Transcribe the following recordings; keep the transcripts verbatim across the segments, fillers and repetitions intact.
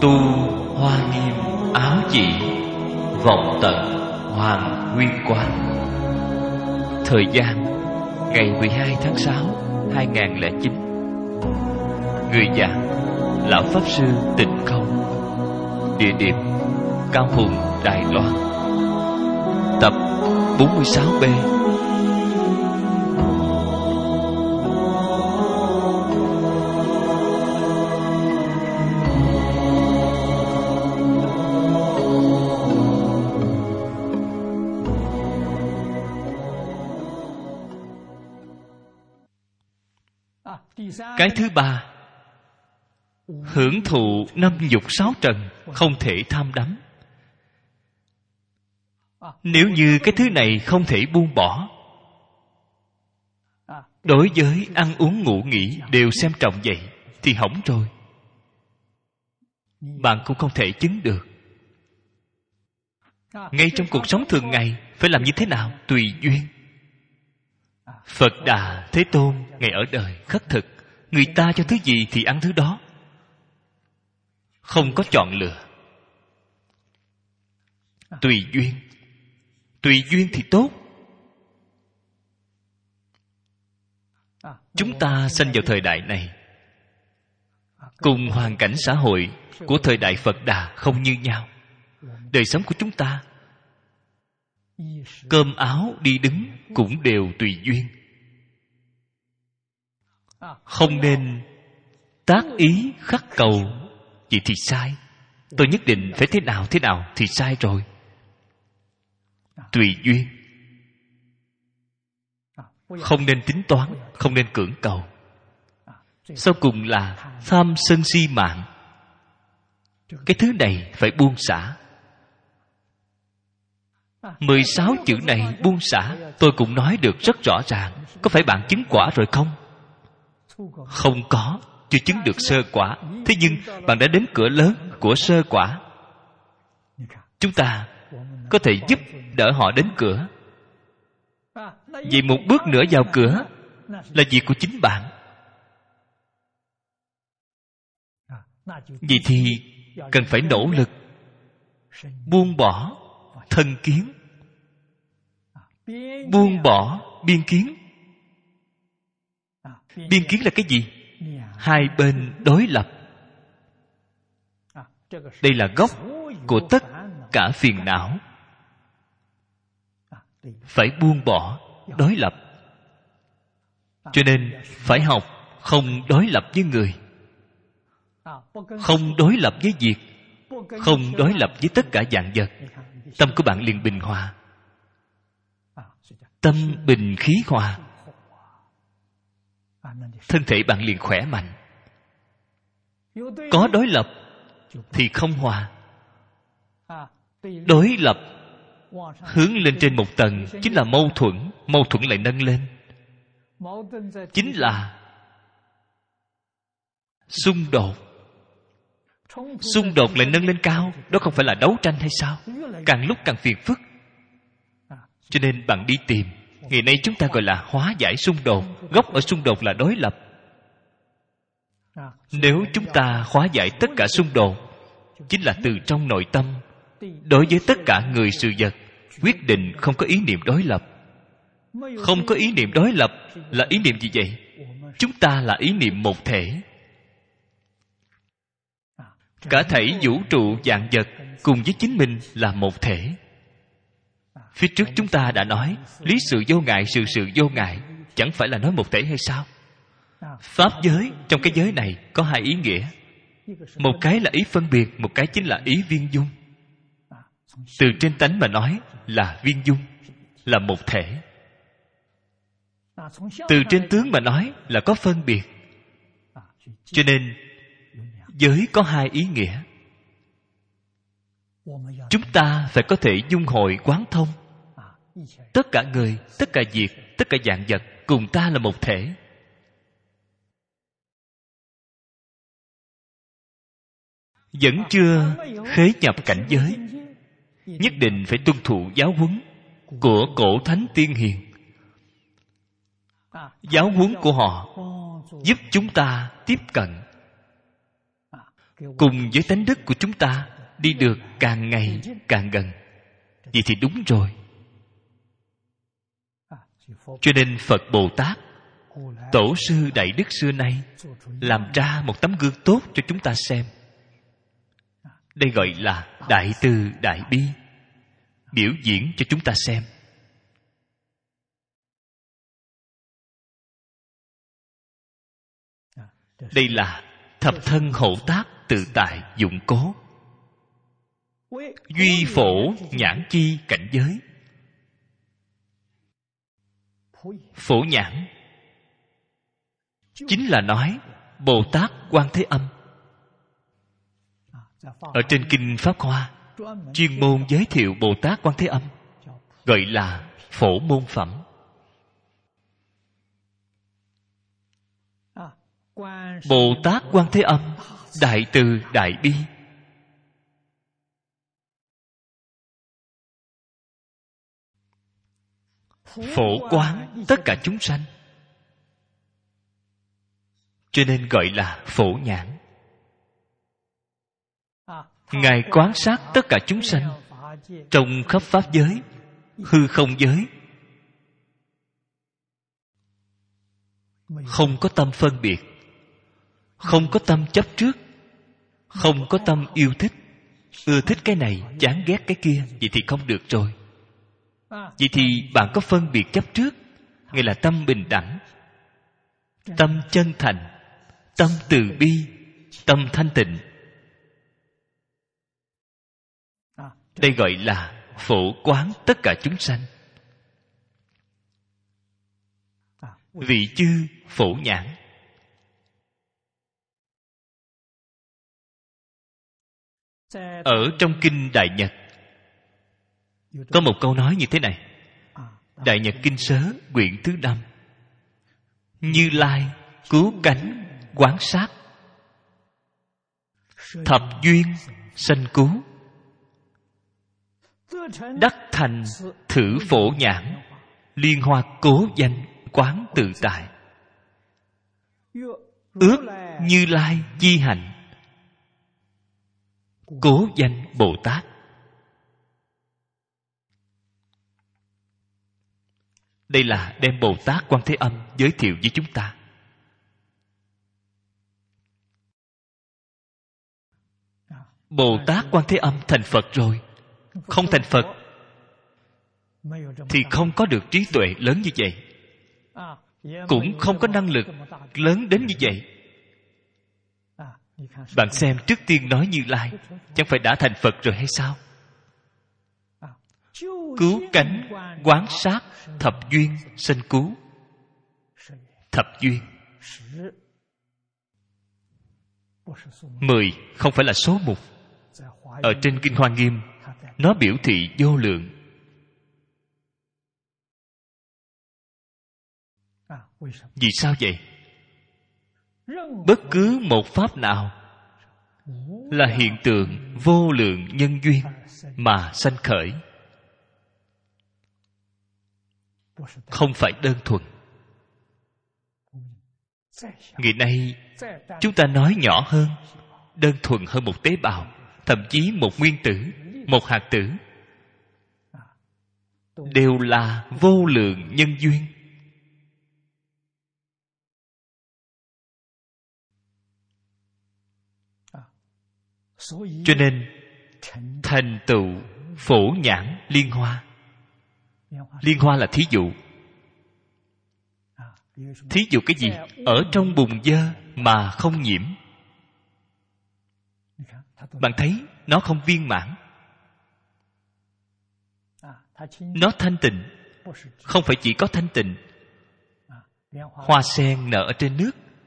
Tu hoa nghiêm áo chỉ, vọng tận hoàng nguyên quang. Thời gian ngày mười hai tháng sáu hai nghìn không trăm lẻ chín. Người giảng Lão Pháp Sư Tịnh Không. Địa điểm Cao Hùng, Đài Loan. Tập bốn mươi sáu B. Cái thứ ba, hưởng thụ năm dục sáu trần, không thể tham đắm. Nếu như cái thứ này không thể buông bỏ, đối với ăn uống ngủ nghỉ đều xem trọng vậy, thì hỏng rồi. Bạn cũng không thể chứng được. Ngay trong cuộc sống thường ngày phải làm như thế nào? Tùy duyên. Phật Đà Thế Tôn ngày ở đời khất thực, người ta cho thứ gì thì ăn thứ đó, không có chọn lựa. Tùy duyên. Tùy duyên thì tốt. Chúng ta sinh vào thời đại này, cùng hoàn cảnh xã hội của thời đại Phật Đà không như nhau. Đời sống của chúng ta, cơm áo đi đứng cũng đều tùy duyên. Không nên tác ý khắc cầu, vậy thì sai. Tôi nhất định phải thế nào thế nào thì sai rồi. Tùy duyên. Không nên tính toán, không nên cưỡng cầu. Sau cùng là tham sân si mạng. Cái thứ này phải buông xả. Mười sáu chữ này buông xả, tôi cũng nói được rất rõ ràng. Có phải bạn chứng quả rồi không? Không có, chưa chứng được sơ quả. Thế nhưng bạn đã đến cửa lớn của sơ quả. Chúng ta có thể giúp đỡ họ đến cửa. Vậy một bước nữa vào cửa là việc của chính bạn. Vậy thì cần phải nỗ lực buông bỏ thân kiến, buông bỏ biên kiến. Biên kiến là cái gì? Hai bên đối lập. Đây là gốc của tất cả phiền não. Phải buông bỏ đối lập. Cho nên phải học không đối lập với người, không đối lập với việc, không đối lập với tất cả vạn vật. Tâm của bạn liền bình hòa. Tâm bình khí hòa, thân thể bạn liền khỏe mạnh. Có đối lập thì không hòa. Đối lập hướng lên trên một tầng chính là mâu thuẫn. Mâu thuẫn lại nâng lên chính là xung đột. Xung đột lại nâng lên cao. Đó không phải là đấu tranh hay sao? Càng lúc càng phiền phức. Cho nên bạn đi tìm. Ngày nay chúng ta gọi là hóa giải xung đột. Gốc ở xung đột là đối lập. Nếu chúng ta hóa giải tất cả xung đột, chính là từ trong nội tâm, đối với tất cả người sự vật, quyết định không có ý niệm đối lập. Không có ý niệm đối lập là ý niệm gì vậy? Chúng ta là ý niệm một thể. Cả thảy vũ trụ vạn vật cùng với chính mình là một thể. Phía trước chúng ta đã nói lý sự vô ngại, sự sự vô ngại, chẳng phải là nói một thể hay sao? Pháp giới trong cái giới này có hai ý nghĩa. Một cái là ý phân biệt, một cái chính là ý viên dung. Từ trên tánh mà nói là viên dung, là một thể. Từ trên tướng mà nói là có phân biệt. Cho nên giới có hai ý nghĩa. Chúng ta phải có thể dung hội quán thông. Tất cả người, tất cả việc, tất cả vạn vật cùng ta là một thể. Vẫn chưa khế nhập cảnh giới, nhất định phải tuân thủ giáo huấn của cổ thánh tiên hiền. Giáo huấn của họ giúp chúng ta tiếp cận cùng với tánh đức của chúng ta đi được càng ngày càng gần. Vậy thì đúng rồi. Cho nên Phật Bồ Tát, tổ sư Đại Đức xưa nay làm ra một tấm gương tốt cho chúng ta xem. Đây gọi là đại từ đại bi, biểu diễn cho chúng ta xem. Đây là thập thân hộ tác tự tại dụng cố, duy phổ nhãn chi cảnh giới. Phổ nhãn chính là nói Bồ Tát Quan Thế Âm. Ở trên Kinh Pháp Hoa chuyên môn giới thiệu Bồ Tát Quan Thế Âm, gọi là phổ môn phẩm. Bồ Tát Quan Thế Âm đại từ đại bi, phổ quán tất cả chúng sanh, cho nên gọi là phổ nhãn. Ngài quan sát tất cả chúng sanh trong khắp pháp giới, hư không giới, không có tâm phân biệt, không có tâm chấp trước, không có tâm yêu thích, ưa thích cái này, chán ghét cái kia. Vậy thì không được rồi. Vậy thì bạn có phân biệt chấp trước, nghĩa là tâm bình đẳng, tâm chân thành, tâm từ bi, tâm thanh tịnh. Đây gọi là phổ quán tất cả chúng sanh. Vị chư phổ nhãn. Ở trong Kinh Đại Nhật có một câu nói như thế này. Đại Nhật Kinh Sớ quyển thứ năm: Như Lai cứu cánh quán sát, thập duyên sanh cứu, đắc thành thử phổ nhãn, liên hoa cố danh quán tự tại. Ước Như Lai chi hạnh, cố danh Bồ Tát. Đây là đem Bồ Tát Quan Thế Âm giới thiệu với chúng ta. Bồ Tát Quan Thế Âm thành Phật rồi. Không thành Phật thì không có được trí tuệ lớn như vậy, cũng không có năng lực lớn đến như vậy. Bạn xem, trước tiên nói Như Lai, chẳng phải đã thành Phật rồi hay sao? Cứu cánh quán sát thập duyên sanh cứu. Thập duyên mười không phải là số mục. Ở trên Kinh Hoa Nghiêm nó biểu thị vô lượng. Vì sao vậy? Bất cứ một pháp nào là hiện tượng vô lượng nhân duyên mà sanh khởi, không phải đơn thuần. Ngày nay chúng ta nói nhỏ hơn, đơn thuần hơn một tế bào, thậm chí một nguyên tử, một hạt tử, đều là vô lượng nhân duyên. Cho nên thành tựu phổ nhãn liên hoa. Liên hoa là thí dụ. Thí dụ cái gì? Ở trong bùn dơ mà không nhiễm. Bạn thấy nó không viên mãn, nó thanh tịnh. Không phải chỉ có thanh tịnh. Hoa sen nở ở trên nước,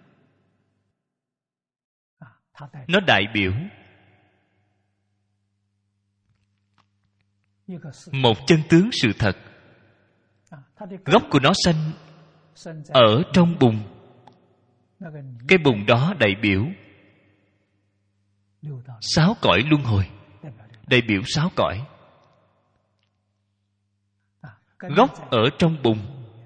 nó đại biểu một chân tướng sự thật. Gốc của nó sanh ở trong bùn. Cái bùn đó đại biểu sáu cõi luân hồi, đại biểu sáu cõi. Gốc ở trong bùn,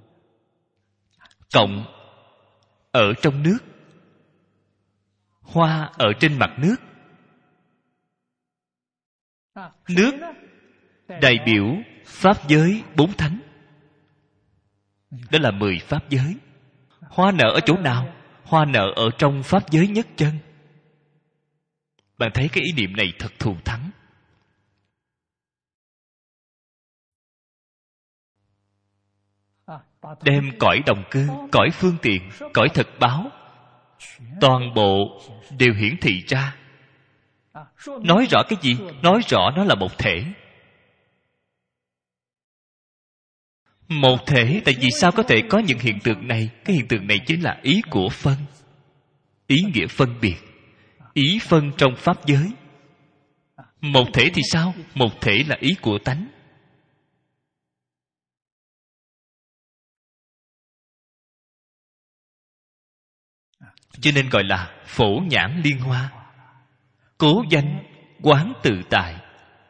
cộng ở trong nước, hoa ở trên mặt nước, Nước đại biểu pháp giới bốn thánh, đó là mười pháp giới. Hoa nở ở chỗ nào? Hoa nở ở trong pháp giới nhất chân. Bạn thấy cái ý niệm này thật thù thắng. Đem cõi đồng cư, cõi phương tiện, cõi thực báo, toàn bộ đều hiển thị ra. Nói rõ cái gì? Nói rõ nó là một thể. Một thể, tại vì sao có thể có những hiện tượng này? Cái hiện tượng này chính là ý của phân, ý nghĩa phân biệt, ý phân trong pháp giới. Một thể thì sao? Một thể là ý của tánh. Cho nên gọi là phổ nhãn liên hoa. Cố danh quán tự tại.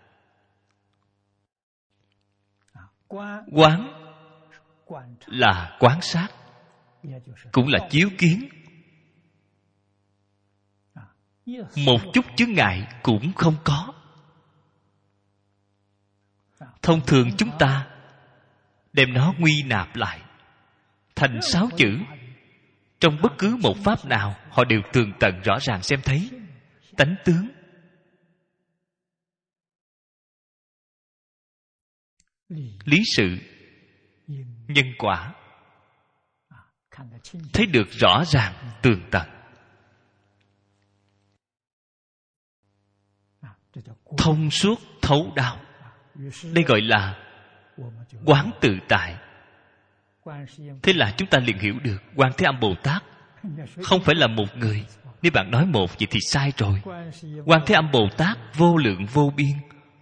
Quán là quan sát, cũng là chiếu kiến. Một chút chướng ngại cũng không có. Thông thường chúng ta đem nó nguy nạp lại thành sáu chữ. Trong bất cứ một pháp nào, họ đều tường tận rõ ràng xem thấy tánh tướng. Lý sự, nhân quả, thấy được rõ ràng tường tận. Thông suốt thấu đáo. Đây gọi là quán tự tại. Thế là chúng ta liền hiểu được Quan Thế Âm Bồ Tát không phải là một người. Nếu bạn nói một vậy thì sai rồi. Quan Thế Âm Bồ Tát vô lượng vô biên.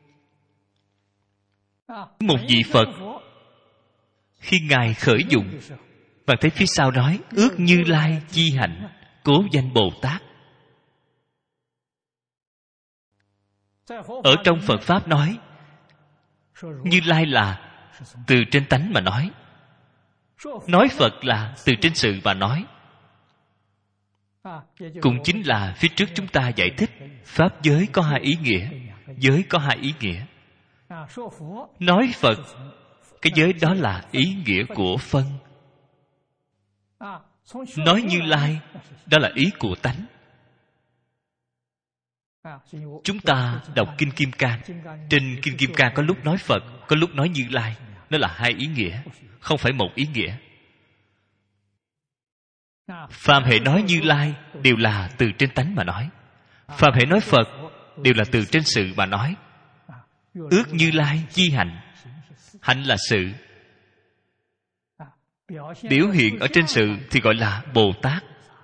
Một vị Phật, khi Ngài khởi dụng, bạn thấy phía sau nói ước Như Lai chi hạnh, cố danh Bồ Tát. Ở trong Phật Pháp nói Như Lai là từ trên tánh mà nói, nói Phật là từ trên sự mà nói. Cũng chính là phía trước chúng ta giải thích pháp giới có hai ý nghĩa, giới có hai ý nghĩa. Nói Phật, cái giới đó là ý nghĩa của phân. Nói Như Lai, đó là ý của tánh. Chúng ta đọc Kinh Kim Cang. Trên Kinh Kim Cang có lúc nói Phật, có lúc nói Như Lai. Nó là hai ý nghĩa, không phải một ý nghĩa. Phàm hệ nói Như Lai đều là từ trên tánh mà nói. Phàm hệ nói Phật đều là từ trên sự mà nói. Ước Như Lai chi hạnh. Hạnh là sự. Biểu hiện ở trên sự thì gọi là Bồ Tát.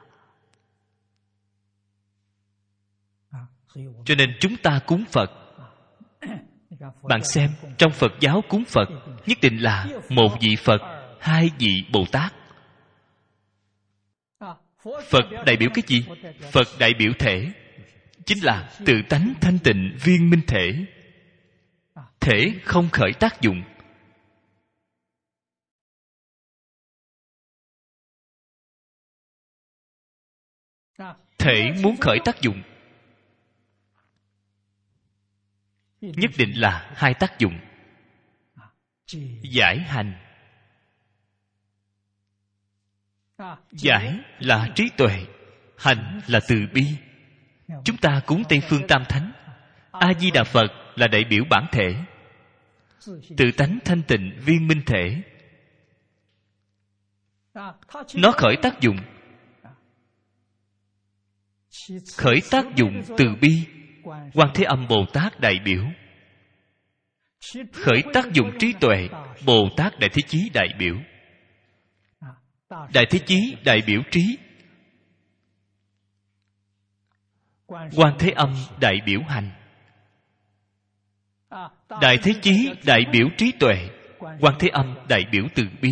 Cho nên chúng ta cúng Phật, bạn xem trong Phật giáo cúng Phật nhất định là một vị Phật, hai vị Bồ Tát. Phật đại biểu cái gì? Phật đại biểu thể, chính là tự tánh thanh tịnh viên minh thể. Thể không khởi tác dụng. Thể muốn khởi tác dụng nhất định là hai tác dụng. Giải hành. Giải là trí tuệ, hành là từ bi. Chúng ta cúng Tây Phương Tam Thánh. A-di-đà Phật là đại biểu bản thể, tự tánh thanh tịnh viên minh thể. Nó khởi tác dụng. Khởi tác dụng từ bi, Quan Thế Âm Bồ Tát đại biểu. Khởi tác dụng trí tuệ, Bồ Tát Đại Thế Chí đại biểu. Đại Thế Chí đại biểu trí, Quan Thế Âm đại biểu hành. Đại Thế Chí đại biểu trí tuệ, Quan Thế Âm đại biểu từ bi.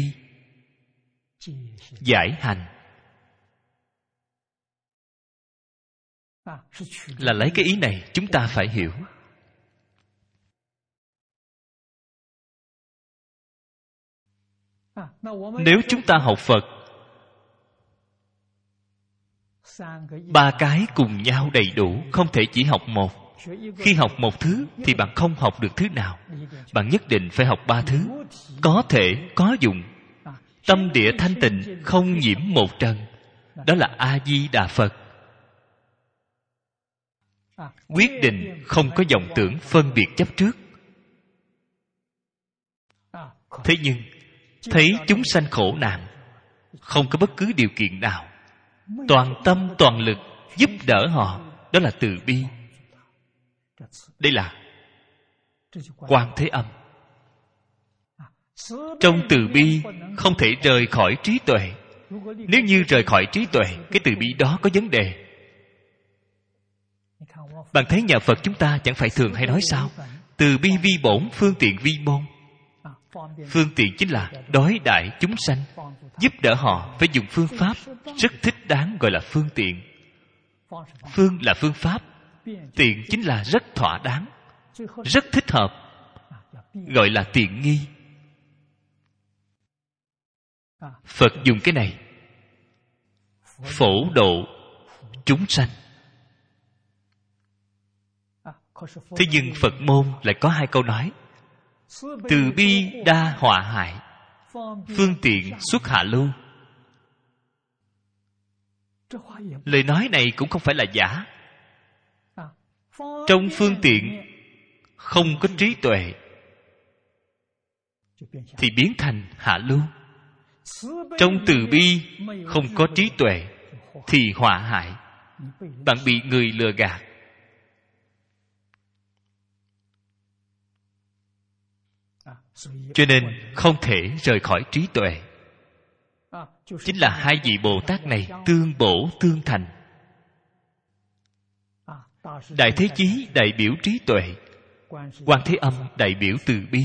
Giải hành là lấy cái ý này chúng ta phải hiểu. Nếu chúng ta học Phật, ba cái cùng nhau đầy đủ, không thể chỉ học một. Khi học một thứ thì bạn không học được thứ nào. Bạn nhất định phải học ba thứ. Có thể, có dụng. Tâm địa thanh tịnh, không nhiễm một trần. Đó là A-di-đà Phật. Quyết định không có vọng tưởng phân biệt chấp trước. Thế nhưng thấy chúng sanh khổ nạn, không có bất cứ điều kiện nào, toàn tâm toàn lực giúp đỡ họ. Đó là từ bi. Đây là Quan Thế Âm. Trong từ bi không thể rời khỏi trí tuệ. Nếu như rời khỏi trí tuệ, cái từ bi đó có vấn đề. Bạn thấy nhà Phật chúng ta chẳng phải thường hay nói sao? Từ bi vi bổn, phương tiện vi môn. Phương tiện chính là đối đãi chúng sanh, giúp đỡ họ phải dùng phương pháp rất thích đáng, gọi là phương tiện. Phương là phương pháp, tiện chính là rất thỏa đáng, rất thích hợp, gọi là tiện nghi. Phật dùng cái này phổ độ chúng sanh. Thế nhưng Phật môn lại có hai câu nói: từ bi đa họa hại, phương tiện xuất hạ lưu. Lời nói này cũng không phải là giả. Trong phương tiện không có trí tuệ thì biến thành hạ lưu. Trong từ bi không có trí tuệ thì họa hại. Bạn bị người lừa gạt. Cho nên không thể rời khỏi trí tuệ. Chính là hai vị Bồ Tát này tương bổ tương thành. Đại Thế Chí đại biểu trí tuệ, Quan Thế Âm đại biểu từ bi.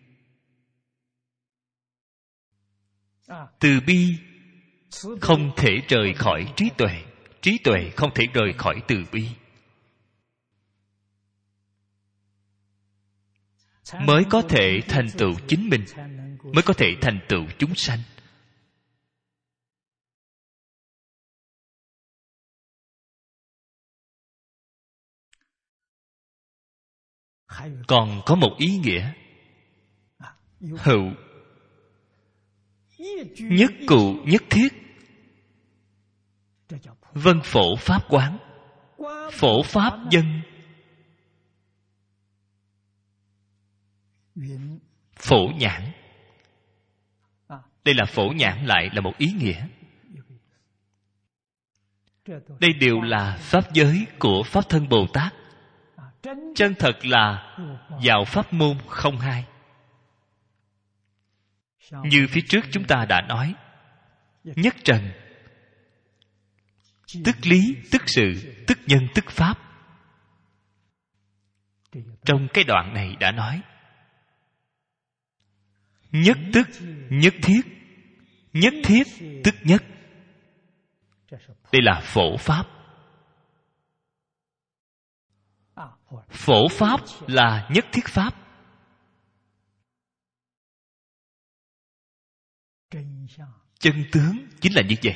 Từ bi không thể rời khỏi trí tuệ, trí tuệ không thể rời khỏi từ bi. Mới có thể thành tựu chính mình, mới có thể thành tựu chúng sanh. Còn có một ý nghĩa hữu, nhất cụ nhất thiết. Vân phổ pháp quán, phổ pháp dân. Phổ nhãn. Đây là phổ nhãn lại là một ý nghĩa. Đây đều là pháp giới của Pháp Thân Bồ Tát. Chân thật là vào pháp môn không hai. Như phía trước chúng ta đã nói, nhất trần, tức lý, tức sự, tức nhân, tức pháp. Trong cái đoạn này đã nói nhất tức, nhất thiết, nhất thiết, tức nhất. Đây là phổ pháp. Phổ pháp là nhất thiết pháp. Chân tướng chính là như vậy.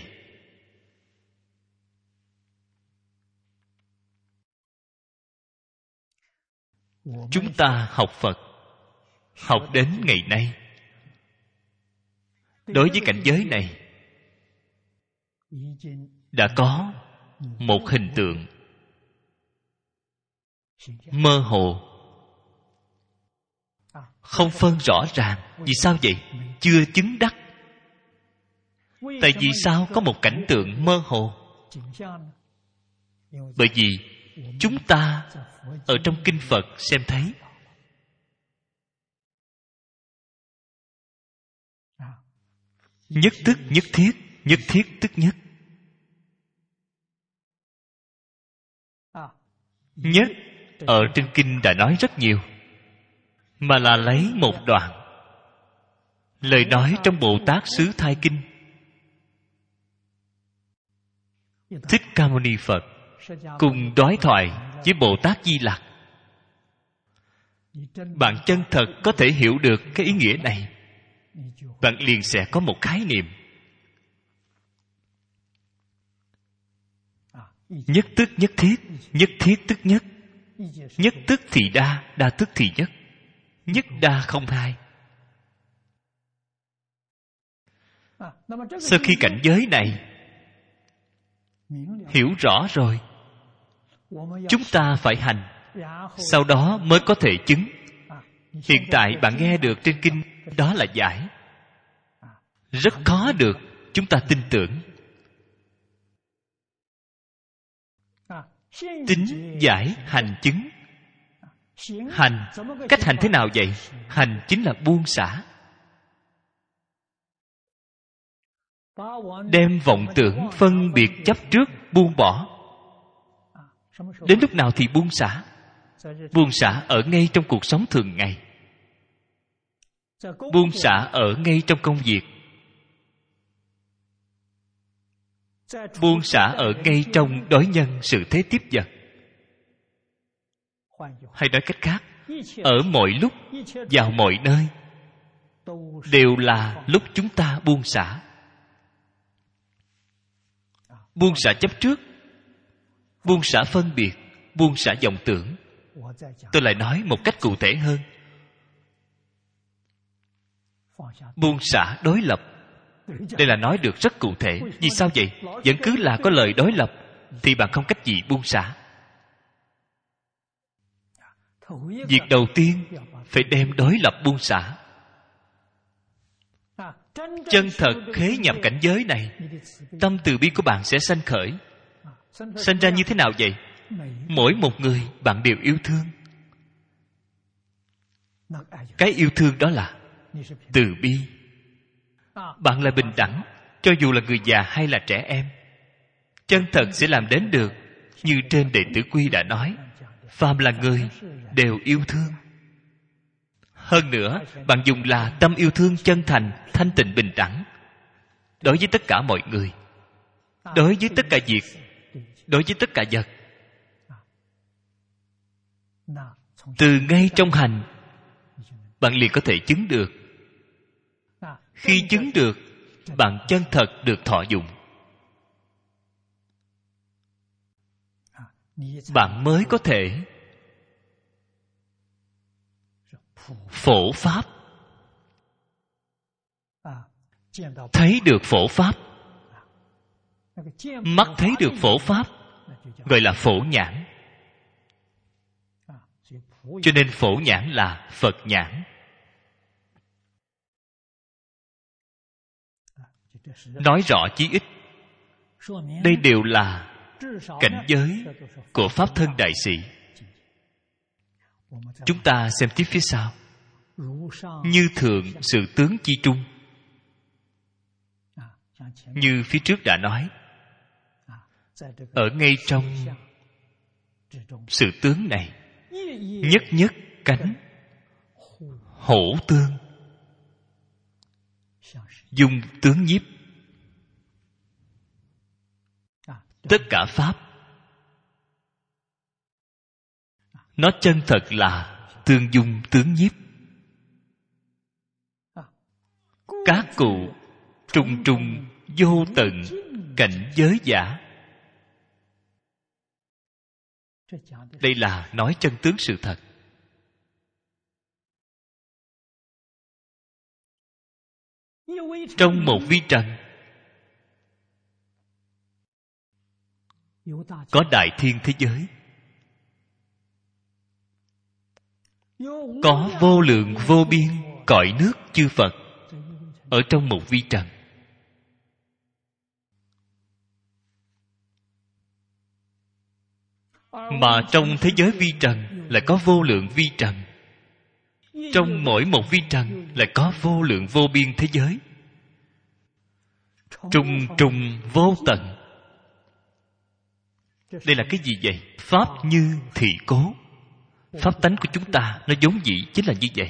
Chúng ta học Phật, học đến ngày nay, đối với cảnh giới này đã có một hình tượng mơ hồ, không phân rõ ràng. Vì sao vậy? Chưa chứng đắc. Tại vì sao có một cảnh tượng mơ hồ? Bởi vì chúng ta ở trong kinh Phật xem thấy nhất tức nhất thiết, nhất thiết tức nhất. Nhất ở trên kinh đã nói rất nhiều, mà là lấy một đoạn lời nói trong Bồ Tát Xứ Thai Kinh. Thích Ca Mâu Ni Phật cùng đối thoại với Bồ Tát Di Lặc. Bạn chân thật có thể hiểu được cái ý nghĩa này, bạn liền sẽ có một khái niệm nhất tức nhất thiết, nhất thiết tức nhất. Nhất tức thì đa, đa tức thì nhất. Nhất đa không hai. Sau khi cảnh giới này hiểu rõ rồi, chúng ta phải hành, sau đó mới có thể chứng. Hiện tại bạn nghe được trên kinh, đó là giải. Rất khó được, chúng ta tin tưởng. Tín giải hành chứng. Hành, cách hành thế nào vậy? Hành chính là buông xả. Đem vọng tưởng phân biệt chấp trước buông bỏ. Đến lúc nào thì buông xả? Buông xả ở ngay trong cuộc sống thường ngày. Buông xả ở ngay trong công việc. Buông xả ở ngay trong đối nhân sự thế tiếp vật. Hay nói cách khác, ở mọi lúc, vào mọi nơi, đều là lúc chúng ta buông xả. Buông xả chấp trước, buông xả phân biệt, buông xả vọng tưởng. Tôi lại nói một cách cụ thể hơn. Buông xả đối lập. Đây là nói được rất cụ thể. Vì sao vậy? Vẫn cứ là có lời đối lập thì bạn không cách gì buông xả. Việc đầu tiên phải đem đối lập buông xả. Chân thật khế nhập cảnh giới này, tâm từ bi của bạn sẽ sanh khởi. Sanh ra như thế nào vậy? Mỗi một người bạn đều yêu thương. Cái yêu thương đó là từ bi. Bạn là bình đẳng, cho dù là người già hay là trẻ em. Chân thật sẽ làm đến được. Như trên Đệ Tử Quy đã nói, phàm là người đều yêu thương. Hơn nữa, bạn dùng là tâm yêu thương chân thành, thanh tịnh, bình đẳng, đối với tất cả mọi người, đối với tất cả việc, đối với tất cả vật. Từ ngay trong hành, bạn liền có thể chứng được. Khi chứng được, bạn chân thật được thọ dụng. Bạn mới có thể phổ pháp. Thấy được phổ pháp. Mắt thấy được phổ pháp gọi là phổ nhãn. Cho nên phổ nhãn là Phật nhãn. Nói rõ chí ít, đây đều là cảnh giới của Pháp thân đại sĩ. Chúng ta xem tiếp phía sau. Như thường sự tướng chi trung. Như phía trước đã nói, ở ngay trong sự tướng này, nhất nhất cánh hổ tương, dung tướng nhiếp. Tất cả pháp nó chân thật là tương dung tướng nhiếp. Các cụ trùng trùng vô tận cảnh giới giả. Đây là nói chân tướng sự thật. Trong một vi trần có đại thiên thế giới, có vô lượng vô biên cõi nước chư Phật ở trong một vi trần. Mà trong thế giới vi trần lại có vô lượng vi trần. Trong mỗi một vi trần lại có vô lượng vô biên thế giới, trùng trùng vô tận. Đây là cái gì vậy? Pháp như thị cố. Pháp tánh của chúng ta nó vốn dĩ chính là như vậy.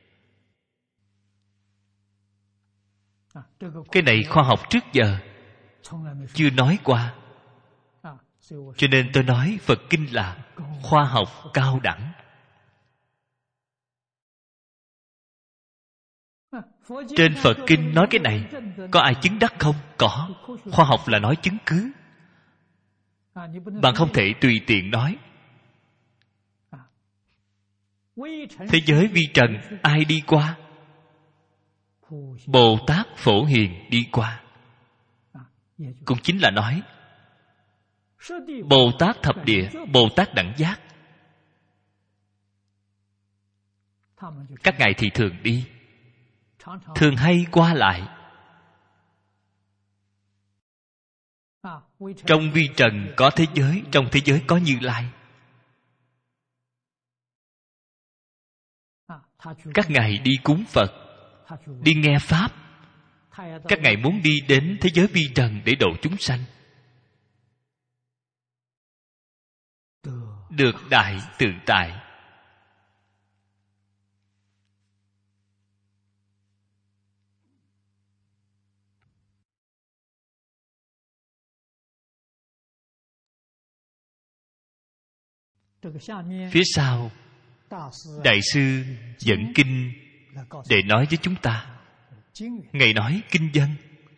Cái này khoa học trước giờ chưa nói qua. Cho nên tôi nói Phật Kinh là khoa học cao đẳng. Trên Phật Kinh nói cái này, có ai chứng đắc không? Có. Khoa học là nói chứng cứ. Bạn không thể tùy tiện nói. Thế giới vi trần ai đi qua? Bồ Tát Phổ Hiền đi qua. Cũng chính là nói Bồ Tát thập địa, Bồ Tát đẳng giác, các ngài thì thường đi, thường hay qua lại. Trong vi trần có thế giới, trong thế giới có Như Lai. Các ngài đi cúng Phật, đi nghe Pháp. Các ngài muốn đi đến thế giới vi trần để độ chúng sanh, được đại tự tại. Phía sau, Đại sư dẫn kinh để nói với chúng ta. Ngài nói kinh văn,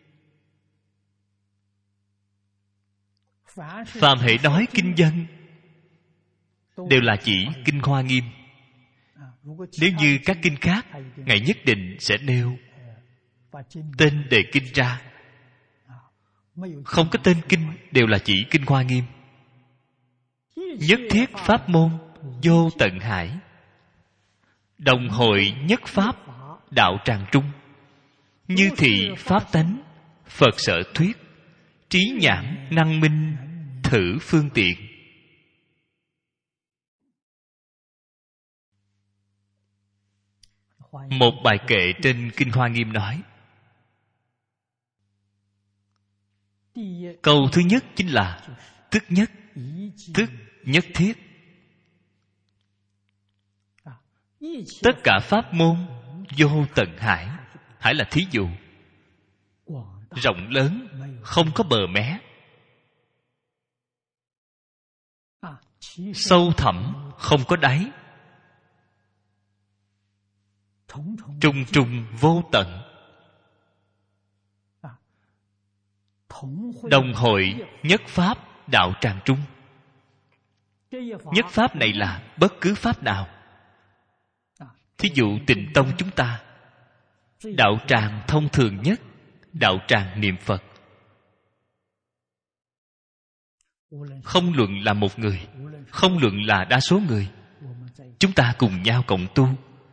phàm hệ nói kinh văn đều là chỉ kinh Hoa Nghiêm. Nếu như các kinh khác, Ngài nhất định sẽ nêu tên đề kinh ra. Không có tên kinh đều là chỉ kinh Hoa Nghiêm. Nhất thiết pháp môn vô tận hải, đồng hội nhất pháp đạo tràng trung. Như thị pháp tánh Phật sở thuyết, trí nhãn năng minh thử phương tiện. Một bài kệ trên kinh Hoa Nghiêm nói, câu thứ nhất chính là tức nhất, tức nhất thiết. Tất cả pháp môn vô tận hải. Hải là thí dụ, rộng lớn, không có bờ mé, sâu thẳm, không có đáy, trùng trùng vô tận, đồng hội nhất pháp đạo tràng trung. Nhất pháp này là bất cứ pháp nào. Thí dụ Tịnh tông chúng ta, đạo tràng thông thường nhất, đạo tràng niệm Phật. Không luận là một người, không luận là đa số người, chúng ta cùng nhau cộng tu.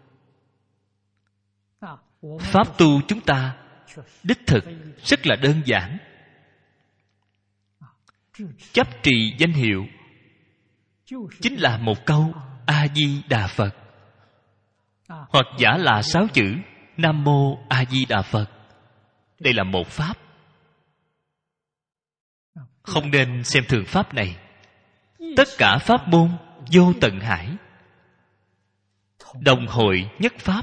Pháp tu chúng ta đích thực rất là đơn giản. Chấp trì danh hiệu chính là một câu A Di Đà Phật, hoặc giả là sáu chữ Nam Mô A Di Đà Phật. Đây là một pháp. Không nên xem thường pháp này. Tất cả pháp môn vô tận hải, đồng hội nhất pháp,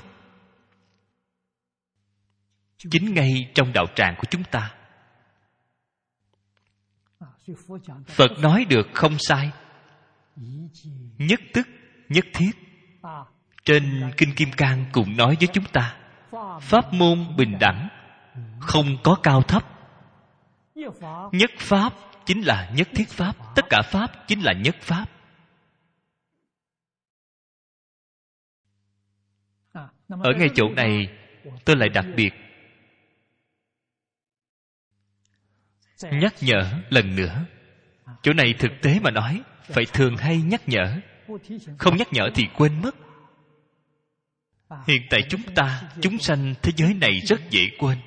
chính ngay trong đạo tràng của chúng ta. Phật nói được không sai. Nhất tức nhất thiết. Trên Kinh Kim Cang cũng nói với chúng ta, pháp môn bình đẳng, không có cao thấp. Nhất pháp chính là nhất thiết pháp. Tất cả pháp chính là nhất pháp. Ở ngay chỗ này, tôi lại đặc biệt nhắc nhở lần nữa. Chỗ này thực tế mà nói, phải thường hay nhắc nhở. Không nhắc nhở thì quên mất. Hiện tại chúng ta, chúng sanh thế giới này rất dễ quên,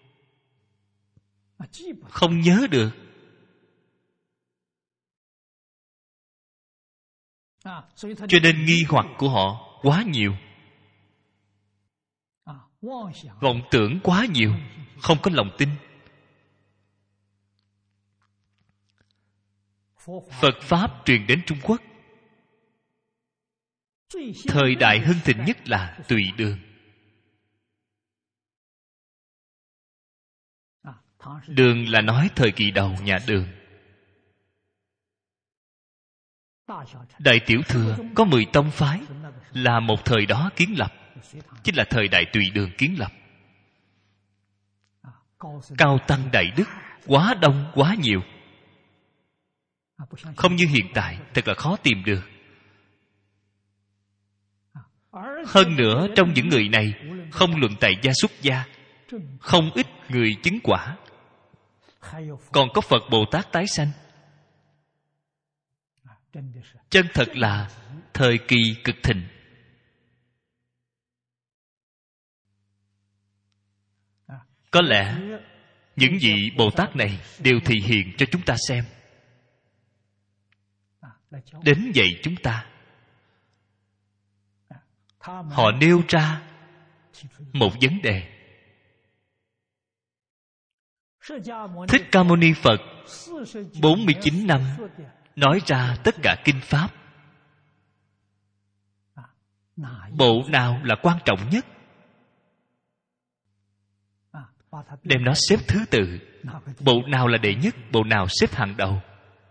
không nhớ được. Cho nên nghi hoặc của họ quá nhiều, vọng tưởng quá nhiều, không có lòng tin. Phật Pháp truyền đến Trung Quốc, thời đại hưng thịnh nhất là Tùy Đường. Đường là nói thời kỳ đầu nhà Đường. Đại Tiểu Thừa có mười tông phái, là một thời đó kiến lập, chính là thời đại Tùy Đường kiến lập. Cao tăng đại đức quá đông quá nhiều, không như hiện tại, thật là khó tìm được. Hơn nữa trong những người này, không luận tại gia xuất gia, không ít người chứng quả, còn có Phật Bồ Tát tái sanh. Chân thật là thời kỳ cực thịnh. Có lẽ những vị Bồ Tát này đều thị hiện cho chúng ta xem, đến dạy chúng ta. Họ nêu ra một vấn đề. Thích Ca Mâu Ni Phật bốn mươi chín năm nói ra tất cả kinh pháp, bộ nào là quan trọng nhất? Đem nó xếp thứ tự. Bộ nào là đệ nhất, bộ nào xếp hàng đầu?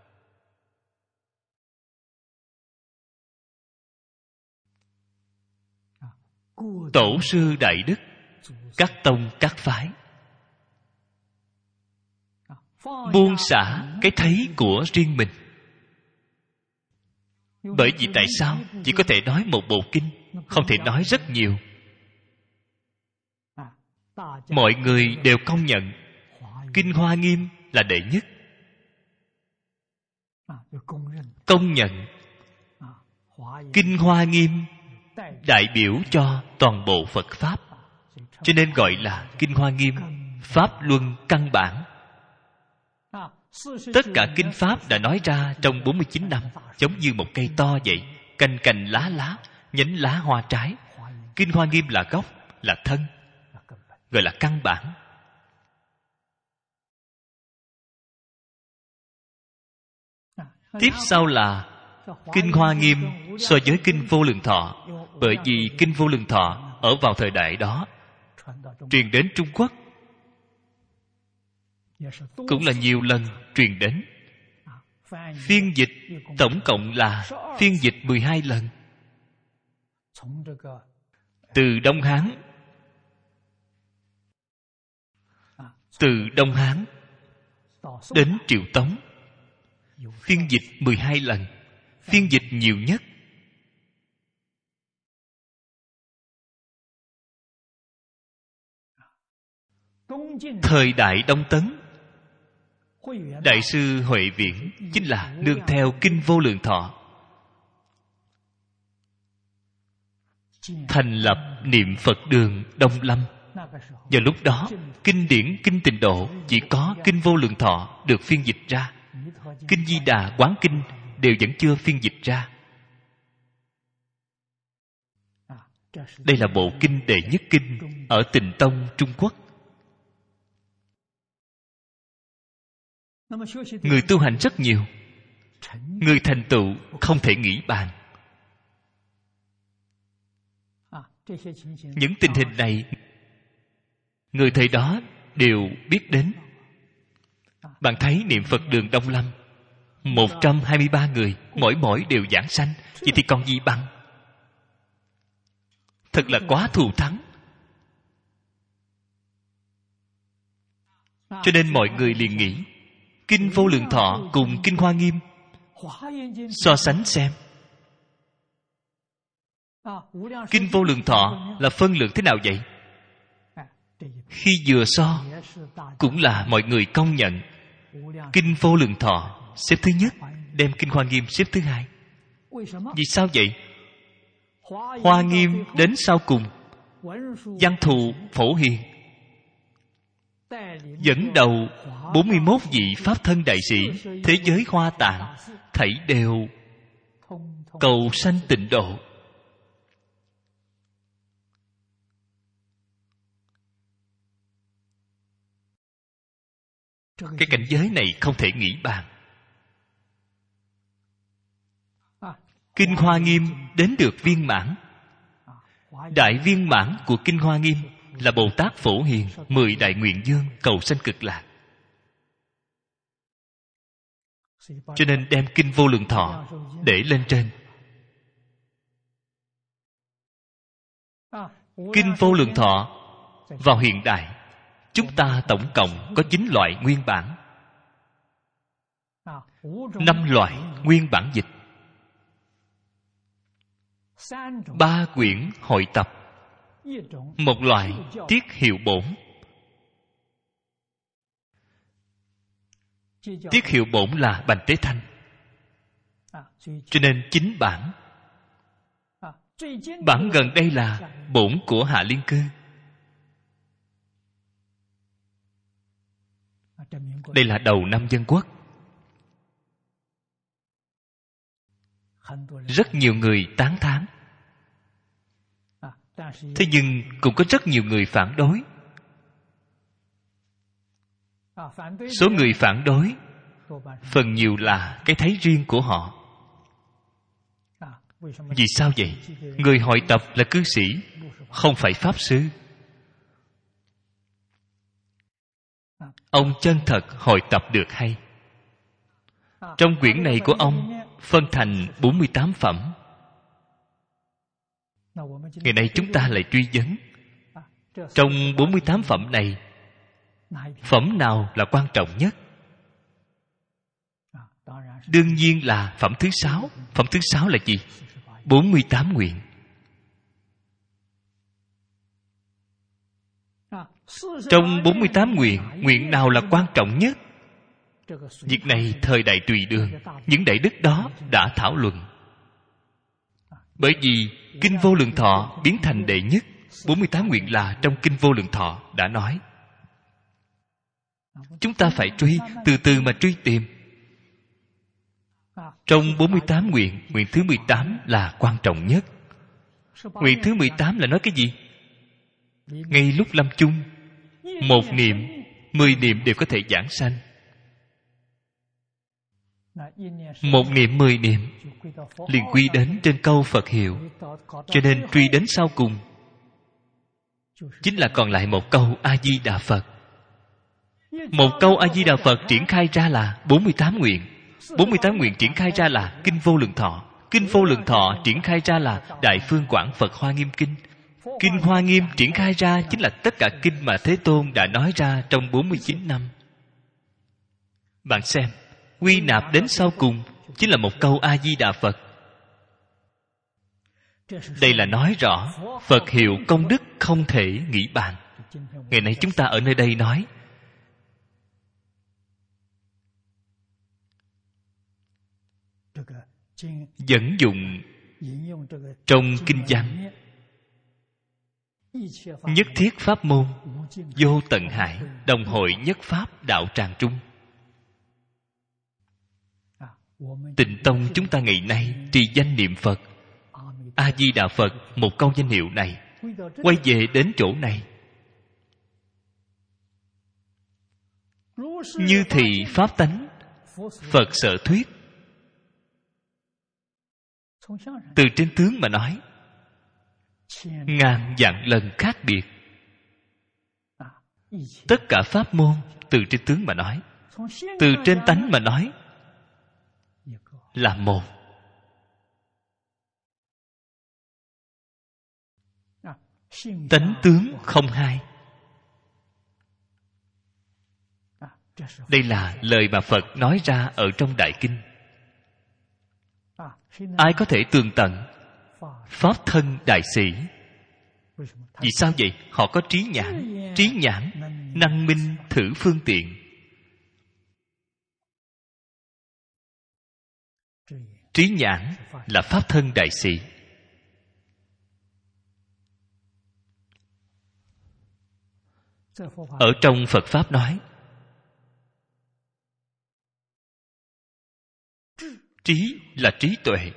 Tổ sư đại đức, các tông các phái buông xả cái thấy của riêng mình. Bởi vì tại sao chỉ có thể nói một bộ kinh, không thể nói rất nhiều? Mọi người đều công nhận Kinh Hoa Nghiêm là đệ nhất. Công nhận Kinh Hoa Nghiêm đại biểu cho toàn bộ Phật Pháp, cho nên gọi là Kinh Hoa Nghiêm, Pháp Luân căn bản. Tất cả kinh Pháp đã nói ra trong bốn mươi chín năm, giống như một cây to vậy, cành cành lá lá, nhánh lá hoa trái. Kinh Hoa Nghiêm là gốc, là thân, gọi là căn bản. Tiếp sau là Kinh Hoa Nghiêm so với Kinh Vô Lượng Thọ. Bởi vì Kinh Vô Lượng Thọ ở vào thời đại đó truyền đến Trung Quốc, cũng là nhiều lần truyền đến. Phiên dịch tổng cộng là phiên dịch mười hai lần. Từ Đông Hán Từ Đông Hán đến Triệu Tống, phiên dịch mười hai lần. Phiên dịch nhiều nhất. Thời đại Đông Tấn, Đại sư Huệ Viễn chính là nương theo Kinh Vô Lượng Thọ thành lập Niệm Phật Đường Đông Lâm. Vào lúc đó, kinh điển Kinh Tịnh Độ chỉ có Kinh Vô Lượng Thọ được phiên dịch ra. Kinh Di Đà, Quán Kinh đều vẫn chưa phiên dịch ra. Đây là bộ kinh đệ nhất kinh ở Tịnh Tông Trung Quốc. Người tu hành rất nhiều, người thành tựu không thể nghĩ bàn. Những tình hình này người thời đó đều biết đến. Bạn thấy Niệm Phật Đường Đông Lâm một trăm hai mươi ba người, mỗi mỗi đều giảng sanh. Vậy thì còn gì bằng? Thật là quá thù thắng. Cho nên mọi người liền nghĩ Kinh Vô Lượng Thọ cùng Kinh Hoa Nghiêm so sánh xem. Kinh Vô Lượng Thọ là phân lượng thế nào vậy? Khi vừa so cũng là mọi người công nhận Kinh Vô Lượng Thọ xếp thứ nhất, đem Kinh Hoa Nghiêm xếp thứ hai. Vì sao vậy? Hoa Nghiêm đến sau cùng, Văn Thù Phổ Hiền dẫn đầu bốn mươi mốt vị Pháp thân đại sĩ thế giới Hoa Tạng, thảy đều cầu sanh tịnh độ. Cái cảnh giới này không thể nghĩ bàn. Kinh Hoa Nghiêm đến được viên mãn. Đại viên mãn của Kinh Hoa Nghiêm là Bồ Tát Phổ Hiền mười đại nguyện dương cầu sanh cực lạc. Cho nên đem Kinh Vô Lượng Thọ để lên trên. Kinh Vô Lượng Thọ vào hiện đại, chúng ta tổng cộng có chín loại nguyên bản, năm loại nguyên bản dịch. ba quyển hội tập, một loại tiết hiệu bổn. Tiết hiệu bổn là Bành Tế Thanh, cho nên chính bản. Bản gần đây là bổn của Hạ Liên Cơ. Đây là đầu năm Dân Quốc. Rất nhiều người tán thán, thế nhưng cũng có rất nhiều người phản đối. Số người phản đối phần nhiều là cái thấy riêng của họ. Vì sao vậy? Người hội tập là cư sĩ, không phải pháp sư. Ông chân thật hội tập được hay. Trong quyển này của ông phân thành bốn mươi tám phẩm. Ngày nay chúng ta lại truy vấn, trong bốn mươi tám phẩm này, phẩm nào là quan trọng nhất? Đương nhiên là phẩm thứ sáu. Phẩm thứ sáu là gì? bốn mươi tám nguyện. Trong bốn mươi tám nguyện, nguyện nào là quan trọng nhất? Việc này thời đại Tùy Đường, những đại đức đó đã thảo luận. Bởi vì Kinh Vô Lượng Thọ biến thành đệ nhất. bốn mươi tám nguyện là trong Kinh Vô Lượng Thọ đã nói. Chúng ta phải truy, từ từ mà truy tìm. Trong bốn mươi tám nguyện, nguyện thứ mười tám là quan trọng nhất. Nguyện thứ mười tám là nói cái gì? Ngay lúc lâm chung, một niệm, mười niệm đều có thể giảng sanh. Một niệm, mười niệm liền quy đến trên câu Phật hiệu. Cho nên truy đến sau cùng chính là còn lại một câu A-di-đà Phật. Một câu A-di-đà Phật triển khai ra là bốn mươi tám nguyện. bốn mươi tám nguyện triển khai ra là Kinh Vô Lượng Thọ. Kinh Vô Lượng Thọ triển khai ra là Đại Phương Quảng Phật Hoa Nghiêm Kinh. Kinh Hoa Nghiêm triển khai ra chính là tất cả kinh mà Thế Tôn đã nói ra trong bốn mươi chín năm. Bạn xem, quy nạp đến sau cùng chính là một câu A-di-đà Phật. Đây là nói rõ Phật hiệu công đức không thể nghĩ bàn. Ngày nay chúng ta ở nơi đây nói, dẫn dụng trong kinh văn: nhất thiết pháp môn, vô tận hải, đồng hội nhất pháp, đạo tràng trung. Tịnh tông chúng ta ngày nay trì danh niệm Phật A-di-đà Phật, một câu danh hiệu này, quay về đến chỗ này. Như thị pháp tánh, Phật sở thuyết. Từ trên tướng mà nói, ngàn vạn lần khác biệt. Tất cả pháp môn từ trên tướng mà nói, từ trên tánh mà nói là một. Tánh tướng không hai. Đây là lời mà Phật nói ra ở trong Đại Kinh. Ai có thể tường tận? Pháp thân đại sĩ. Vì sao vậy? Họ có trí nhãn. Trí nhãn năng minh thử phương tiện. Trí nhãn là pháp thân đại sĩ. Ở trong Phật Pháp nói, trí là trí tuệ.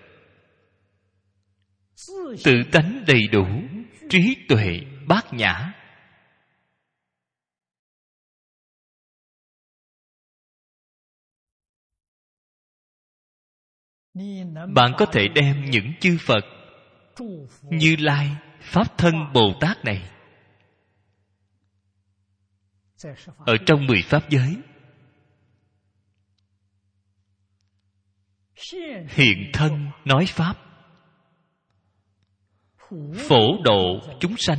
Tự tánh đầy đủ, trí tuệ bát nhã. Bạn có thể đem những chư Phật, Như Lai, Pháp Thân Bồ Tát này ở trong mười pháp giới hiện thân nói pháp, phổ độ chúng sanh.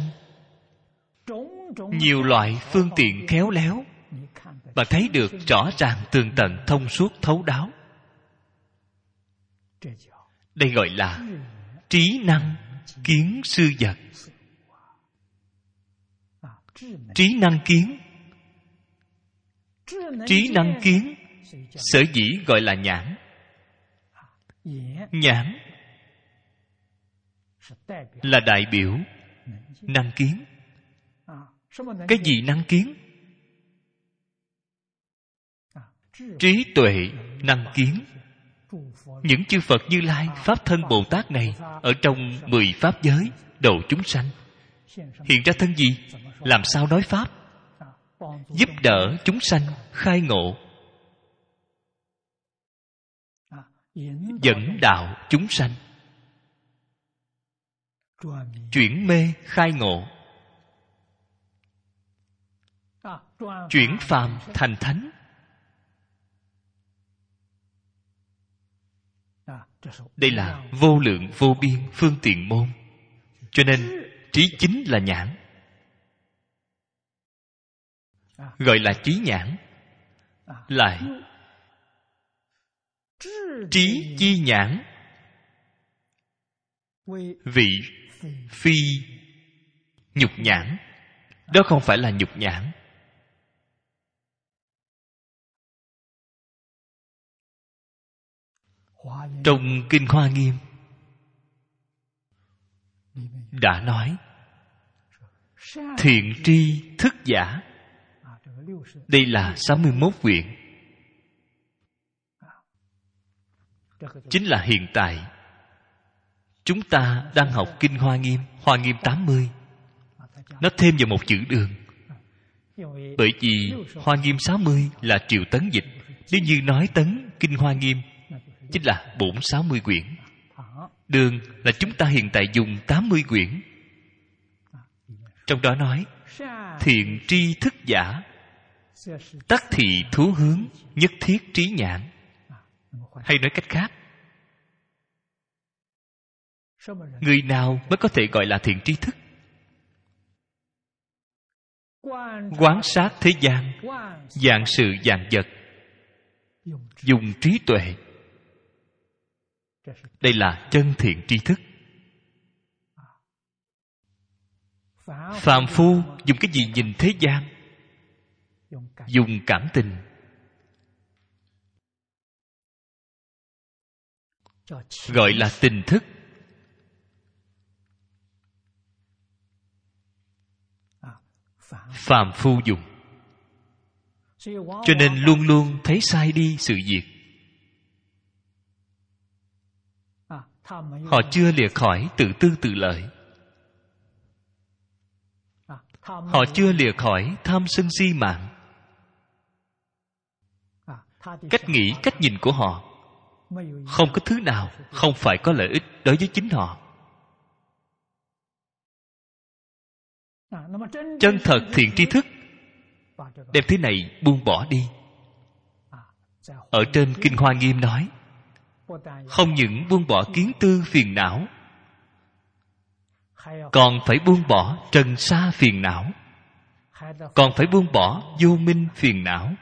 Nhiều loại phương tiện khéo léo, bạn thấy được rõ ràng tường tận, thông suốt thấu đáo. Đây gọi là trí năng kiến sư vật. Trí năng kiến. Trí năng kiến sở dĩ gọi là nhãn. Nhãn là đại biểu năng kiến. Cái gì năng kiến? Trí tuệ năng kiến. Những chư Phật Như Lai, Pháp Thân Bồ Tát này ở trong mười Pháp giới độ chúng sanh, hiện ra thân gì? Làm sao nói Pháp? Giúp đỡ chúng sanh khai ngộ, dẫn đạo chúng sanh, chuyển mê khai ngộ, chuyển phàm thành thánh. Đây là vô lượng vô biên phương tiện môn. Cho nên trí chính là nhãn, gọi là trí nhãn. Lại trí chi nhãn, vị phi nhục nhãn. Đó không phải là nhục nhãn. Trong Kinh Hoa Nghiêm đã nói thiện tri thức giả. Đây là sáu mươi mốt quyển. Chính là hiện tại chúng ta đang học Kinh Hoa Nghiêm, Hoa Nghiêm tám mươi. Nó thêm vào một chữ đường. Bởi vì Hoa Nghiêm sáu mươi là triệu tấn dịch. Nếu như nói tấn Kinh Hoa Nghiêm, chính là bổn sáu mươi quyển. Đường là chúng ta hiện tại dùng tám mươi quyển. Trong đó nói thiện tri thức giả, tắc thị thú hướng, nhất thiết trí nhãn. Hay nói cách khác, người nào mới có thể gọi là thiện tri thức? Quán sát thế gian, vạn sự vạn vật, dùng trí tuệ. Đây là chân thiện tri thức. Phàm phu dùng cái gì nhìn thế gian? Dùng cảm tình. Gọi là tình thức. Phàm phu dùng. Cho nên luôn luôn thấy sai đi sự việc. Họ chưa lìa khỏi tự tư tự lợi. Họ chưa lìa khỏi tham sân si mạng. Cách nghĩ, cách nhìn của họ không có thứ nào không phải có lợi ích đối với chính họ. Chân thật thiện tri thức đem thứ này buông bỏ đi. Ở trên Kinh Hoa Nghiêm nói, không những buông bỏ kiến tư phiền não, còn phải buông bỏ trần sa phiền não, còn phải buông bỏ vô minh phiền não.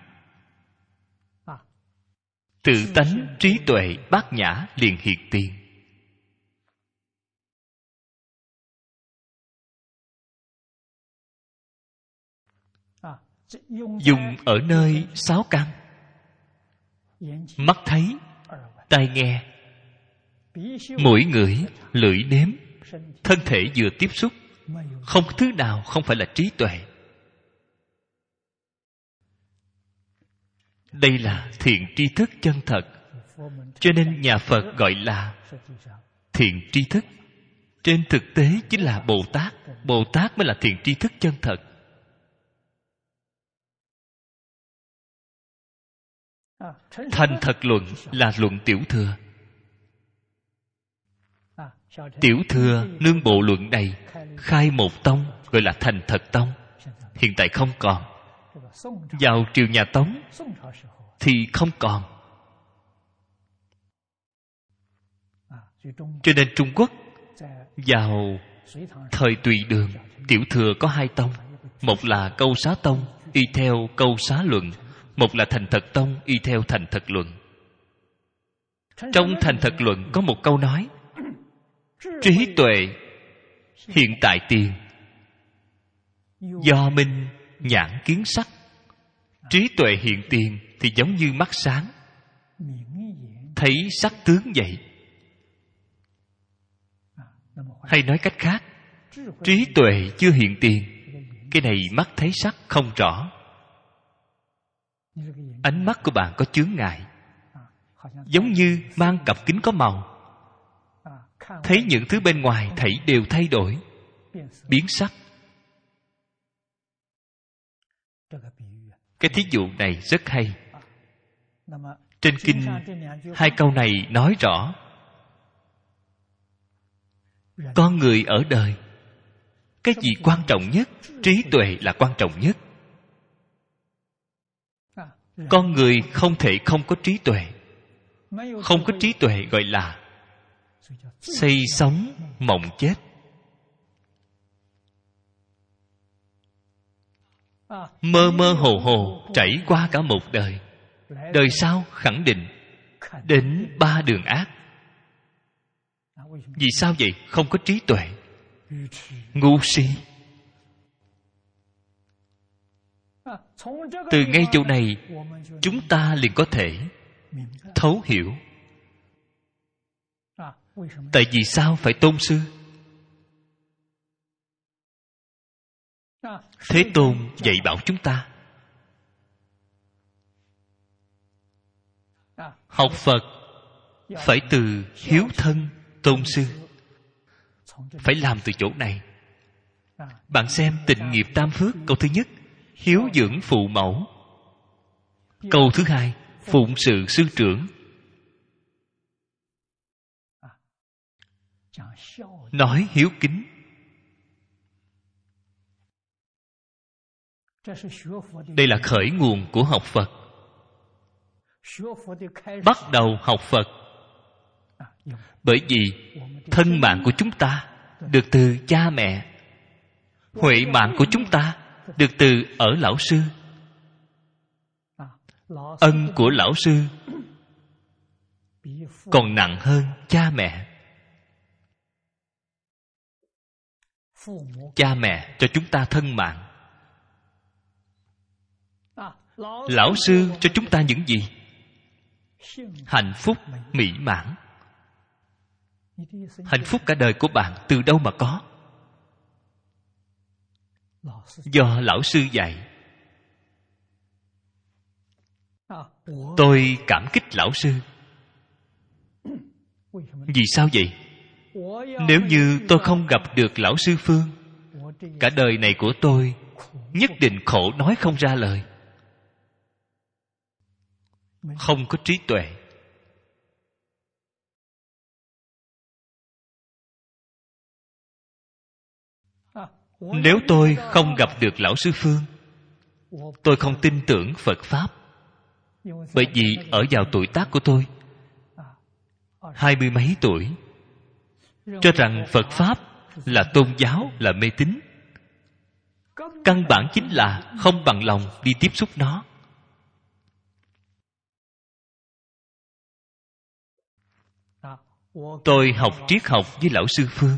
Tự tánh trí tuệ bát nhã liền hiện tiền. Dùng ở nơi sáu căn: mắt thấy, tai nghe, mũi ngửi, lưỡi nếm, thân thể vừa tiếp xúc. Không có thứ nào không phải là trí tuệ. Đây là thiện tri thức chân thật. Cho nên nhà Phật gọi là thiện tri thức. Trên thực tế chính là Bồ Tát. Bồ Tát mới là thiện tri thức chân thật. Thành thật luận là luận tiểu thừa. Tiểu thừa nương bộ luận này khai một tông, gọi là thành thật tông. Hiện tại không còn. Vào triều nhà Tống thì không còn. Cho nên Trung Quốc vào thời Tùy Đường, tiểu thừa có hai tông. Một là Câu Xá Tông y theo Câu Xá Luận, một là Thành Thật Tông y theo Thành Thật Luận. Trong Thành Thật Luận có một câu nói: Trí tuệ hiện tại tiền, do minh nhãn kiến sắc. Trí tuệ hiện tiền thì giống như mắt sáng, thấy sắc tướng vậy. Hay nói cách khác, trí tuệ chưa hiện tiền, cái này mắt thấy sắc không rõ. Ánh mắt của bạn có chướng ngại, giống như mang cặp kính có màu, thấy những thứ bên ngoài thảy đều thay đổi, biến sắc. Cái thí dụ này rất hay. Trên kinh, hai câu này nói rõ con người ở đời, cái gì quan trọng nhất? Trí tuệ là quan trọng nhất. Con người không thể không có trí tuệ. Không có trí tuệ gọi là xây sống mộng chết. Mơ mơ hồ hồ trải qua cả một đời, đời sau khẳng định đến ba đường ác. Vì sao vậy? Không có trí tuệ, ngu si. Từ ngay chỗ này chúng ta liền có thể thấu hiểu. Tại vì sao phải tôn sư? Thế Tôn dạy bảo chúng ta học Phật phải từ hiếu thân tôn sư. Phải làm từ chỗ này. Bạn xem Tịnh Nghiệp Tam Phước, câu thứ nhất hiếu dưỡng phụ mẫu, câu thứ hai phụng sự sư trưởng. Nói hiếu kính. Đây là khởi nguồn của học Phật. Bắt đầu học Phật bởi vì thân mạng của chúng ta được từ cha mẹ, huệ mạng của chúng ta được từ ở lão sư. Ân của lão sư còn nặng hơn cha mẹ. Cha mẹ cho chúng ta thân mạng, lão sư cho chúng ta những gì? Hạnh phúc mỹ mãn. Hạnh phúc cả đời của bạn từ đâu mà có? Do lão sư dạy. Tôi cảm kích lão sư. Vì sao vậy? Nếu như tôi không gặp được lão sư Phương, cả đời này của tôi nhất định khổ nói không ra lời. Không có trí tuệ. Nếu tôi không gặp được lão sư Phương, tôi không tin tưởng Phật Pháp. Bởi vì ở vào tuổi tác của tôi, hai mươi mấy tuổi, cho rằng Phật Pháp là tôn giáo, là mê tín. Căn bản chính là không bằng lòng đi tiếp xúc nó. Tôi học triết học với lão sư Phương.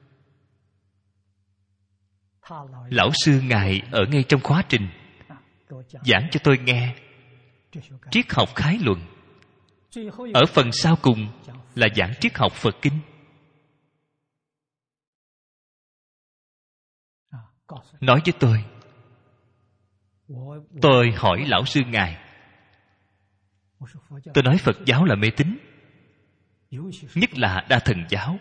Lão sư Ngài ở ngay trong khóa trình giảng cho tôi nghe triết học khái luận. Ở phần sau cùng là giảng triết học Phật Kinh. Nói với tôi, tôi hỏi lão sư Ngài, tôi nói Phật giáo là mê tín, nhất là Đa Thần giáo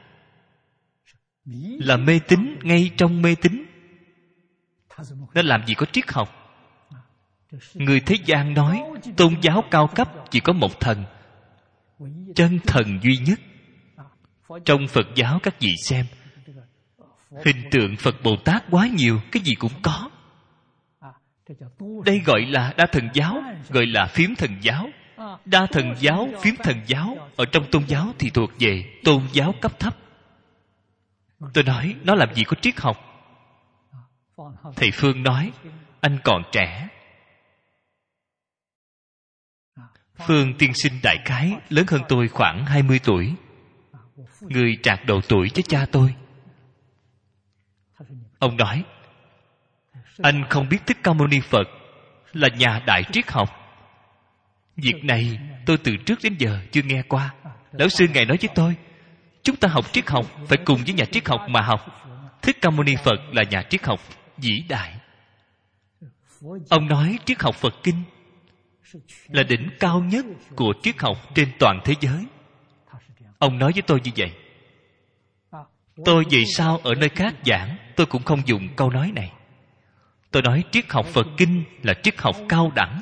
là mê tín ngay trong mê tín. Nó làm gì có triết học? Người thế gian nói tôn giáo cao cấp chỉ có một thần, chân thần duy nhất. Trong Phật giáo các vị xem, hình tượng Phật Bồ Tát quá nhiều, cái gì cũng có. Đây gọi là Đa Thần giáo, gọi là phiếm thần giáo. Đa Thần giáo, phiếm thần giáo ở trong tôn giáo thì thuộc về tôn giáo cấp thấp. Tôi nói nó làm gì có triết học? Thầy Phương nói, anh còn trẻ. Phương tiên sinh đại khái lớn hơn tôi khoảng hai mươi tuổi. người trạc độ tuổi với cha tôi. Ông nói, anh không biết Thích Ca Mâu Ni Phật là nhà đại triết học. Việc này tôi từ trước đến giờ chưa nghe qua. Lão sư ngài nói với tôi, chúng ta học triết học phải cùng với nhà triết học mà học. Thích Ca Mâu Ni Phật là nhà triết học vĩ đại. Ông nói triết học Phật kinh là đỉnh cao nhất của triết học trên toàn thế giới. Ông nói với tôi như vậy. Tôi về sau ở nơi khác giảng, tôi cũng không dùng câu nói này. Tôi nói triết học Phật kinh là triết học cao đẳng.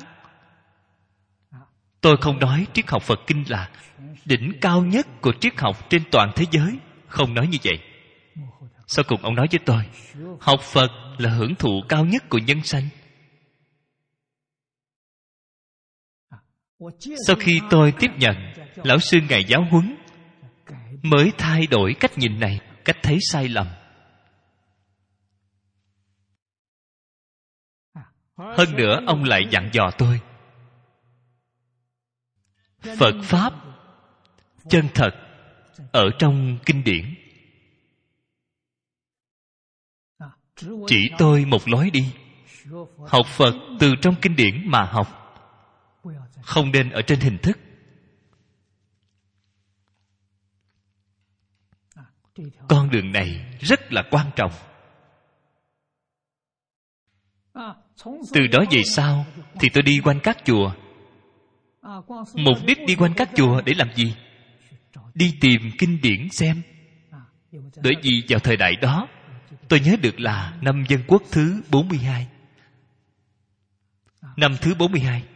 Tôi không nói triết học Phật kinh là đỉnh cao nhất của triết học trên toàn thế giới. Không nói như vậy. Sau cùng ông nói với tôi, học Phật là hưởng thụ cao nhất của nhân sanh. Sau khi tôi tiếp nhận lão sư ngài giáo huấn, mới thay đổi cách nhìn này, cách thấy sai lầm. Hơn nữa ông lại dặn dò tôi, Phật Pháp chân thật ở trong kinh điển. Chỉ tôi một lối đi. Học Phật từ trong kinh điển mà học, không nên ở trên hình thức. Con đường này rất là quan trọng. Từ đó về sau thì tôi đi quanh các chùa. Mục đích đi quanh các chùa để làm gì? Đi tìm kinh điển xem. Bởi vì vào thời đại đó, tôi nhớ được là năm Dân Quốc thứ bốn mươi hai. Năm thứ bốn mươi hai.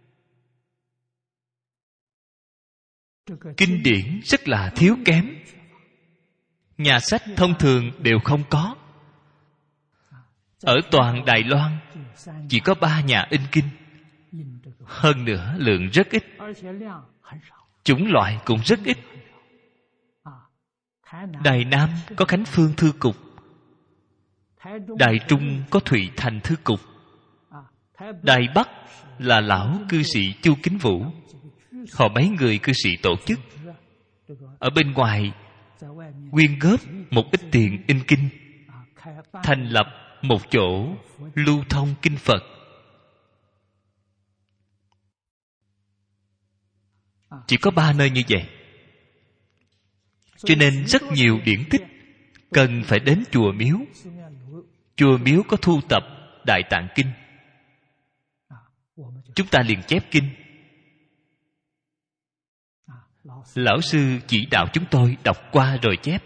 Kinh điển rất là thiếu kém. Nhà sách thông thường đều không có. Ở toàn Đài Loan chỉ có ba nhà in kinh. Hơn nữa lượng rất ít, chủng loại cũng rất ít. Đài Nam có Khánh Phương Thư Cục, Đài Trung có Thụy Thành Thư Cục, Đài Bắc là lão cư sĩ Chu Kính Vũ. Họ mấy người cư sĩ tổ chức. Ở bên ngoài quyên góp một ít tiền in kinh, thành lập một chỗ lưu thông kinh Phật. Chỉ có ba nơi như vậy. Cho nên rất nhiều điển tích cần phải đến chùa miếu. Chùa miếu có thu tập Đại Tạng Kinh, chúng ta liền chép kinh. Lão sư chỉ đạo chúng tôi đọc qua rồi chép.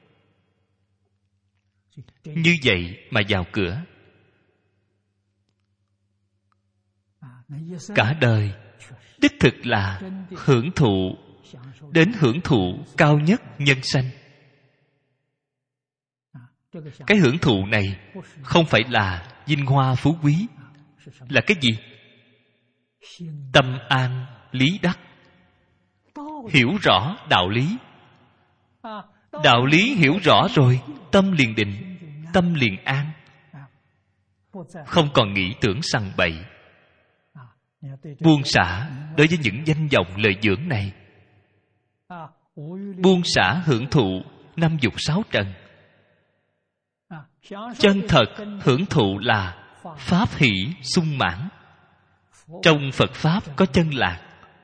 Như vậy mà vào cửa. Cả đời đích thực là hưởng thụ, đến hưởng thụ cao nhất nhân sanh. Cái hưởng thụ này không phải là vinh hoa phú quý. Là cái gì? Tâm an lý đắc. Hiểu rõ đạo lý. Đạo lý hiểu rõ rồi, tâm liền định, tâm liền an. Không còn nghĩ tưởng sằng bậy. Buông xả đối với những danh vọng lợi dưỡng này. Buông xả hưởng thụ năm dục sáu trần. Chân thật hưởng thụ là pháp hỷ sung mãn. Trong Phật Pháp có chân lạc.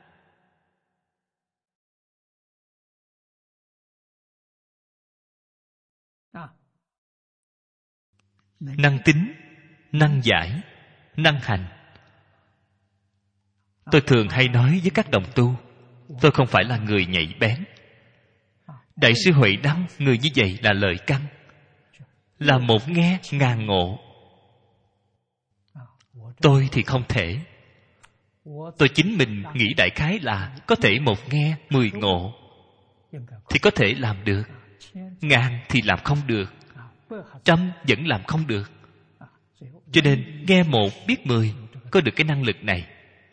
Năng tính, năng giải, năng hành. Tôi thường hay nói với các đồng tu, tôi không phải là người nhạy bén. Đại sư Huệ Năng, người như vậy là lợi căn, là một nghe ngàn ngộ. Tôi thì không thể. Tôi chính mình nghĩ đại khái là có thể một nghe mười ngộ thì có thể làm được, ngàn thì làm không được, trăm vẫn làm không được. Cho nên nghe một biết mười, có được cái năng lực này.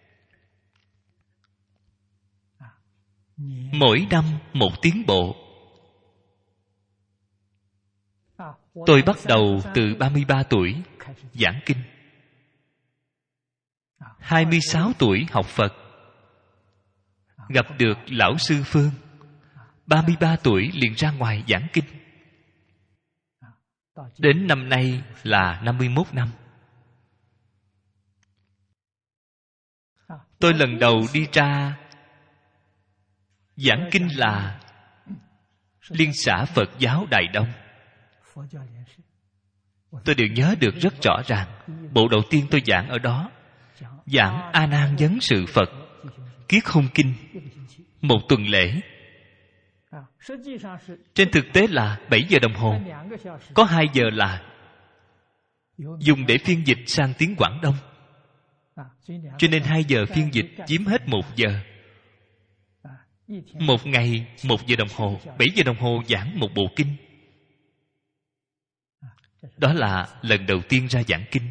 Mỗi năm một tiến bộ. Tôi bắt đầu từ ba mươi ba tuổi giảng kinh, hai mươi sáu tuổi học Phật. Gặp được Lão Sư Phương, ba mươi ba tuổi liền ra ngoài giảng kinh. Đến năm nay là năm mươi mốt năm. Tôi lần đầu đi ra giảng kinh là Liên xã Phật giáo Đài Đông. Tôi đều nhớ được rất rõ ràng. Bộ đầu tiên tôi giảng ở đó, giảng A Nan Vấn Sự Phật Kiết Hung Kinh, một tuần lễ. Trên thực tế là bảy giờ đồng hồ, có hai giờ là dùng để phiên dịch sang tiếng Quảng Đông, cho nên hai giờ phiên dịch chiếm hết một giờ. Một ngày một giờ đồng hồ, bảy giờ đồng hồ giảng một bộ kinh. Đó là lần đầu tiên ra giảng kinh.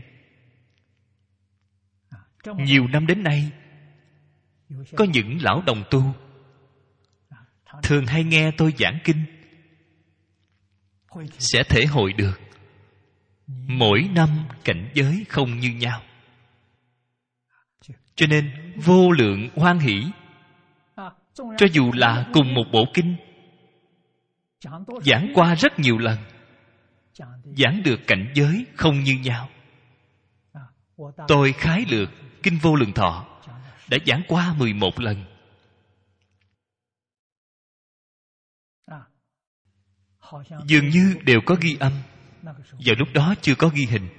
Nhiều năm đến nay, có những lão đồng tu thường hay nghe tôi giảng kinh, sẽ thể hội được mỗi năm cảnh giới không như nhau. Cho nên vô lượng hoan hỷ. Cho dù là cùng một bộ kinh, giảng qua rất nhiều lần, giảng được cảnh giới không như nhau. Tôi khái lược Kinh Vô Lượng Thọ đã giảng qua mười một lần. Dường như đều có ghi âm. Vào lúc đó chưa có ghi hình.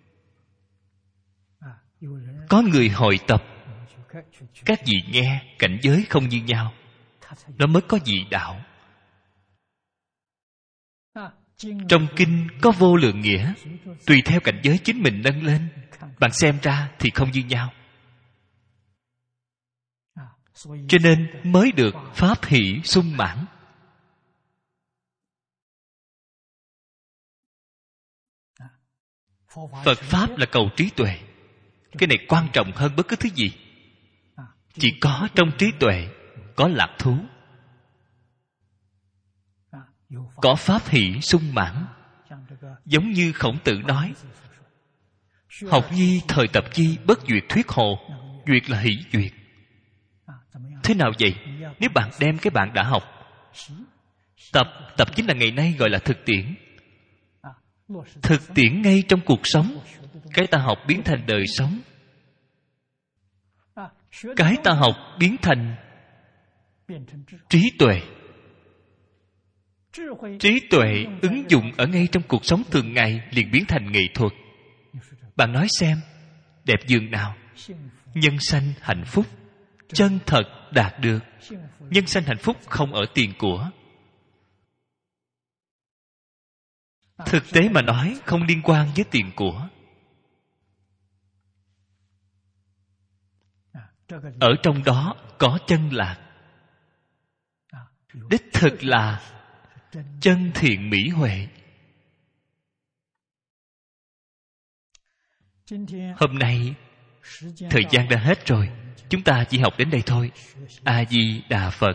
Có người hội tập, các vị nghe cảnh giới không như nhau, nó mới có vị đạo. Trong kinh có vô lượng nghĩa, tùy theo cảnh giới chính mình nâng lên, bạn xem ra thì không như nhau. Cho nên mới được pháp hỷ sung mãn. Phật Pháp là cầu trí tuệ. Cái này quan trọng hơn bất cứ thứ gì. Chỉ có trong trí tuệ có lạc thú, có pháp hỷ sung mãn. Giống như Khổng Tử nói, học nhi thời tập chi, bất duyệt thuyết hồ. Duyệt là hỷ duyệt. Thế nào vậy? Nếu bạn đem cái bạn đã học, tập, tập chính là ngày nay gọi là thực tiễn. Thực tiễn ngay trong cuộc sống. Cái ta học biến thành đời sống. Cái ta học biến thành trí tuệ. Trí tuệ ứng dụng ở ngay trong cuộc sống thường ngày liền biến thành nghệ thuật. Bạn nói xem, đẹp dường nào? Nhân sanh hạnh phúc chân thật đạt được. Nhân sanh hạnh phúc không ở tiền của. Thực tế mà nói không liên quan với tiền của. Ở trong đó có chân lạc. Đích thực là chân thiện mỹ huệ. Hôm nay thời gian đã hết rồi, chúng ta chỉ học đến đây thôi. A Di Đà Phật.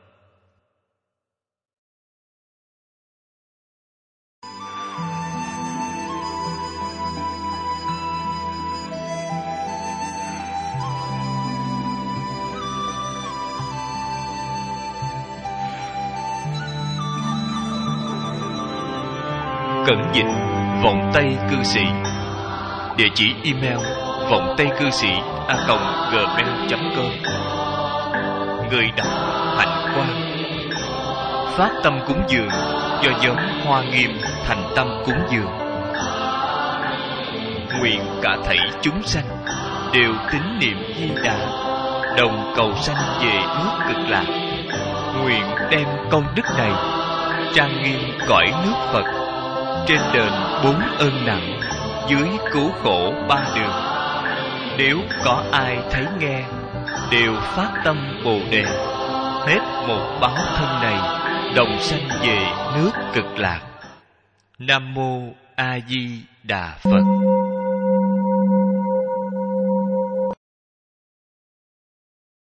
Cẩn dịch Vọng Tây Cư Sĩ. Địa chỉ email vọng tây cư sĩ a còng gmail chấm com. Người đọc Hạnh Quang. Phát tâm cúng dường do nhóm Hoa Nghiêm thành tâm cúng dường. Nguyện cả thảy chúng sanh đều tín niệm Di Đà, đồng cầu sanh về nước Cực Lạc. Nguyện đem công đức này trang nghiêm cõi nước Phật, trên đền bốn ơn nặng, dưới cứu khổ ba đường. Nếu có ai thấy nghe, đều phát tâm Bồ Đề, hết một báo thân này, đồng sanh về nước Cực Lạc. Nam mô A Di Đà Phật.